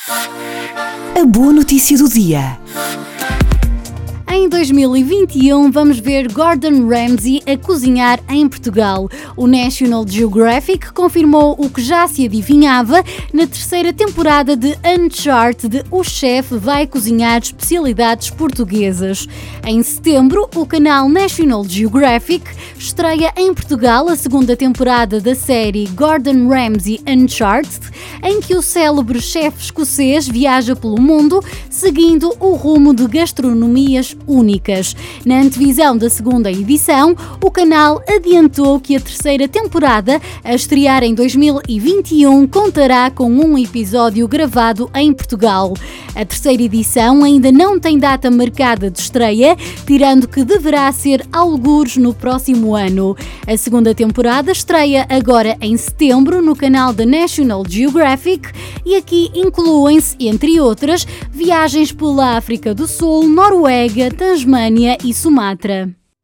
A boa notícia do dia. Em 2021, vamos ver Gordon Ramsay a cozinhar em Portugal. O National Geographic confirmou o que já se adivinhava. Na terceira temporada de Uncharted, o chefe vai cozinhar especialidades portuguesas. Em setembro, o canal National Geographic estreia em Portugal a segunda temporada da série Gordon Ramsay Uncharted, em que o célebre chefe escocês viaja pelo mundo seguindo o rumo de gastronomias únicas. Na antevisão da segunda edição, o canal adiantou que a terceira temporada, a estrear em 2021, contará com um episódio gravado em Portugal. A terceira edição ainda não tem data marcada de estreia, tirando que deverá ser algures no próximo ano. A segunda temporada estreia agora em setembro no canal da National Geographic e aqui incluem-se, entre outras, viagens pela África do Sul, Noruega, Tasmânia e Sumatra.